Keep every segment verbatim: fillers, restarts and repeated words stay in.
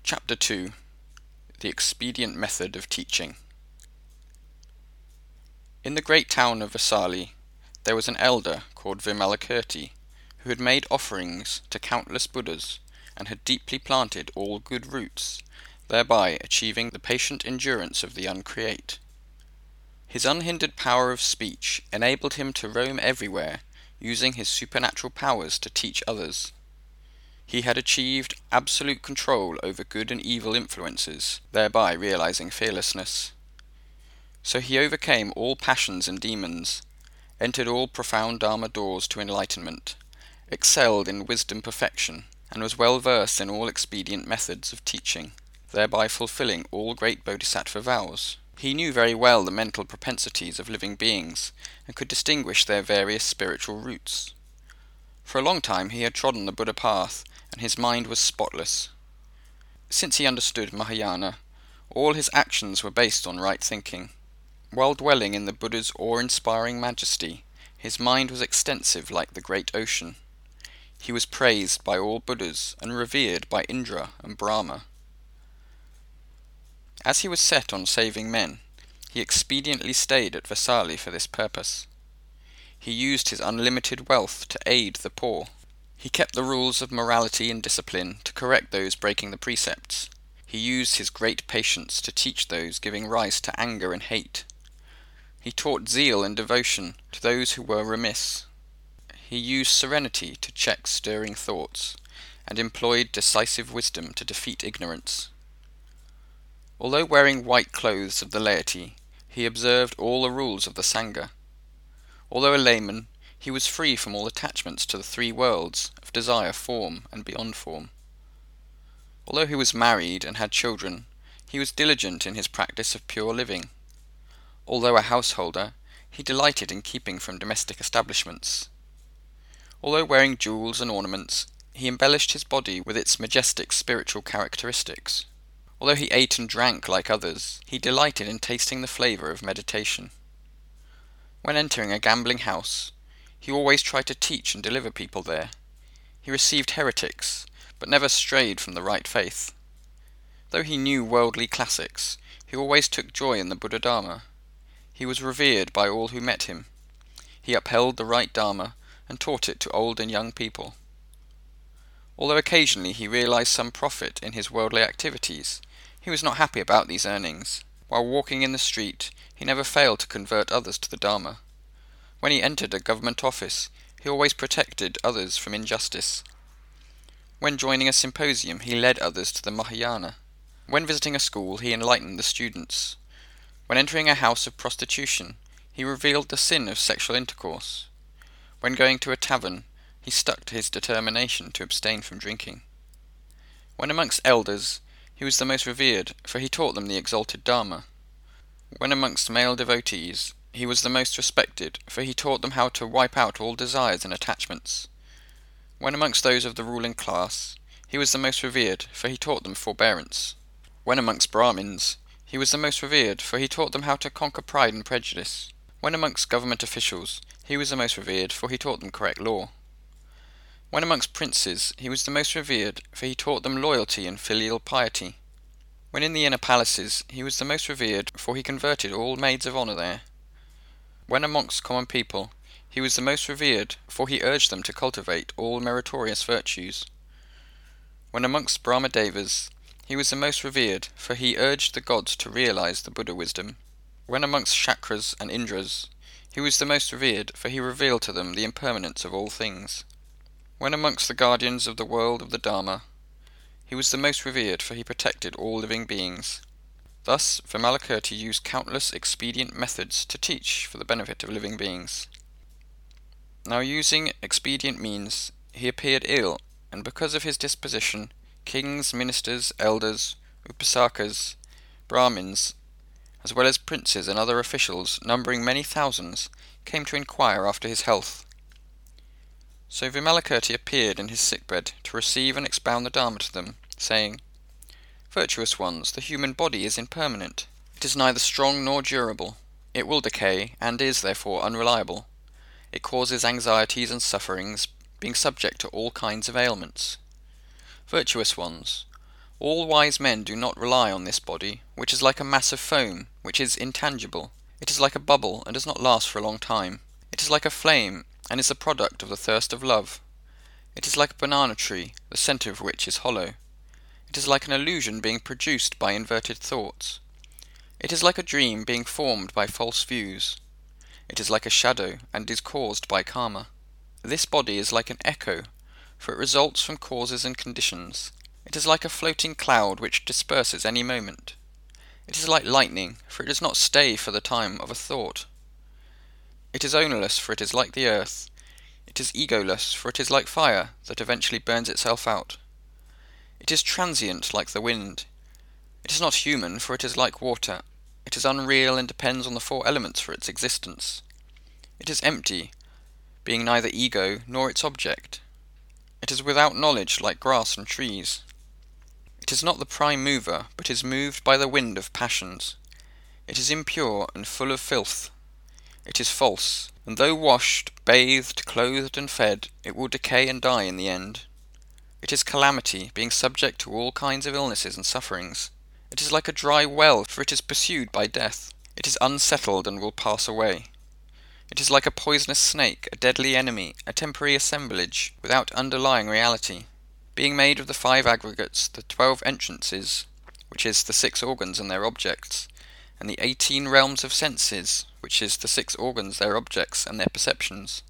Chapter two. The Expedient Method of Teaching. In the great town of Vesali, there was an elder called Vimalakirti, who had made offerings to countless Buddhas, and had deeply planted all good roots, thereby achieving the patient endurance of the uncreate. His unhindered power of speech enabled him to roam everywhere, using his supernatural powers to teach others. He had achieved absolute control over good and evil influences, thereby realizing fearlessness. So he overcame all passions and demons, entered all profound Dharma doors to enlightenment, excelled in wisdom perfection, and was well versed in all expedient methods of teaching, thereby fulfilling all great bodhisattva vows. He knew very well the mental propensities of living beings, and could distinguish their various spiritual roots. For a long time he had trodden the Buddha path, and his mind was spotless. Since he understood Mahayana, all his actions were based on right thinking. While dwelling in the Buddha's awe-inspiring majesty, his mind was extensive like the great ocean. He was praised by all Buddhas and revered by Indra and Brahma. As he was set on saving men, he expediently stayed at Vesali for this purpose. He used his unlimited wealth to aid the poor. He kept the rules of morality and discipline to correct those breaking the precepts. He used his great patience to teach those giving rise to anger and hate. He taught zeal and devotion to those who were remiss. He used serenity to check stirring thoughts, and employed decisive wisdom to defeat ignorance. Although wearing white clothes of the laity, he observed all the rules of the Sangha. Although a layman, he was free from all attachments to the three worlds of desire, form, and beyond form. Although he was married and had children, he was diligent in his practice of pure living. Although a householder, he delighted in keeping from domestic establishments. Although wearing jewels and ornaments, he embellished his body with its majestic spiritual characteristics. Although he ate and drank like others, he delighted in tasting the flavour of meditation. When entering a gambling house, he always tried to teach and deliver people there. He received heretics, but never strayed from the right faith. Though he knew worldly classics, he always took joy in the Buddha Dharma. He was revered by all who met him. He upheld the right Dharma and taught it to old and young people. Although occasionally he realized some profit in his worldly activities, he was not happy about these earnings. While walking in the street, he never failed to convert others to the Dharma. When he entered a government office, he always protected others from injustice. When joining a symposium, he led others to the Mahayana. When visiting a school, he enlightened the students. When entering a house of prostitution, he revealed the sin of sexual intercourse. When going to a tavern, he stuck to his determination to abstain from drinking. When amongst elders, he was the most revered, for he taught them the exalted Dharma. When amongst male devotees, he was the most respected, for he taught them how to wipe out all desires and attachments. When amongst those of the ruling class, he was the most revered, for he taught them forbearance. When amongst Brahmins, he was the most revered, for he taught them how to conquer pride and prejudice. When amongst government officials, he was the most revered, for he taught them correct law. When amongst princes, he was the most revered, for he taught them loyalty and filial piety. When in the inner palaces, he was the most revered, for he converted all maids of honour there. When amongst common people, he was the most revered, for he urged them to cultivate all meritorious virtues. When amongst Brahmadevas, he was the most revered, for he urged the gods to realize the Buddha wisdom. When amongst Chakras and Indras, he was the most revered, for he revealed to them the impermanence of all things. When amongst the guardians of the world of the Dharma, he was the most revered, for he protected all living beings. Thus, Vimalakirti used countless expedient methods to teach for the benefit of living beings. Now, using expedient means, he appeared ill, and because of his disposition, kings, ministers, elders, upasakas, Brahmins, as well as princes and other officials, numbering many thousands, came to inquire after his health. So Vimalakirti appeared in his sickbed to receive and expound the Dharma to them, saying, "Virtuous ones, the human body is impermanent. It is neither strong nor durable. It will decay, and is therefore unreliable. It causes anxieties and sufferings, being subject to all kinds of ailments. Virtuous ones, All wise men do not rely on this body, which is like a mass of foam, which is intangible. It is like a bubble, and does not last for a long time. It is like a flame, and is the product of the thirst of love. It is like a banana tree, the centre of which is hollow. It is like an illusion being produced by inverted thoughts. It is like a dream being formed by false views. It is like a shadow, and is caused by karma. This body is like an echo, for it results from causes and conditions. It is like a floating cloud which disperses any moment. It is like lightning, for it does not stay for the time of a thought. It is ownerless, for it is like the earth. It is egoless, for it is like fire, that eventually burns itself out. It is transient, like the wind. It is not human, for it is like water. It is unreal and depends on the four elements for its existence. It is empty, being neither ego nor its object. It is without knowledge, like grass and trees. It is not the prime mover, but is moved by the wind of passions. It is impure and full of filth. It is false, and though washed, bathed, clothed, and fed, it will decay and die in the end. It is calamity, being subject to all kinds of illnesses and sufferings. It is like a dry well, for it is pursued by death. It is unsettled and will pass away. It is like a poisonous snake, a deadly enemy, a temporary assemblage, without underlying reality. Being made of the five aggregates, the twelve entrances, which is the six organs and their objects, and the eighteen realms of senses, which is the six organs, their objects, and their perceptions.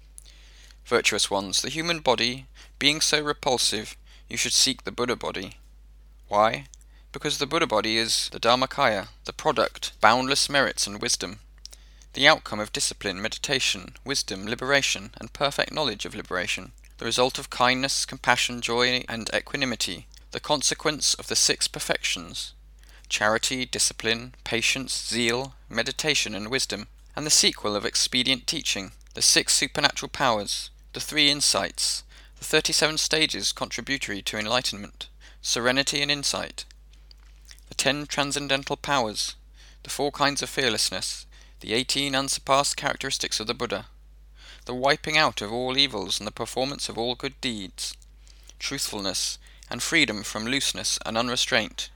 Virtuous ones, the human body, being so repulsive, you should seek the Buddha body. Why? Because the Buddha body is the Dharmakaya, the product, boundless merits and wisdom, the outcome of discipline, meditation, wisdom, liberation, and perfect knowledge of liberation, the result of kindness, compassion, joy, and equanimity, the consequence of the six perfections, charity, discipline, patience, zeal, meditation, and wisdom, and the sequel of expedient teaching, the six supernatural powers, the three insights, the thirty-seven stages contributory to enlightenment, serenity and insight, the ten transcendental powers, the four kinds of fearlessness, the eighteen unsurpassed characteristics of the Buddha, the wiping out of all evils and the performance of all good deeds, truthfulness, and freedom from looseness and unrestraint.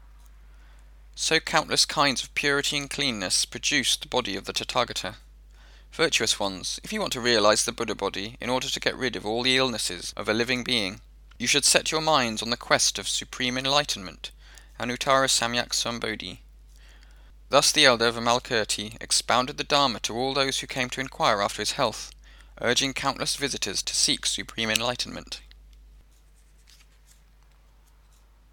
So countless kinds of purity and cleanness produce the body of the Tathagata. Virtuous ones, if you want to realize the Buddha body in order to get rid of all the illnesses of a living being, you should set your minds on the quest of supreme enlightenment, Anuttara Samyak Sambodhi. Thus the elder Vimalkirti expounded the Dharma to all those who came to inquire after his health, urging countless visitors to seek supreme enlightenment.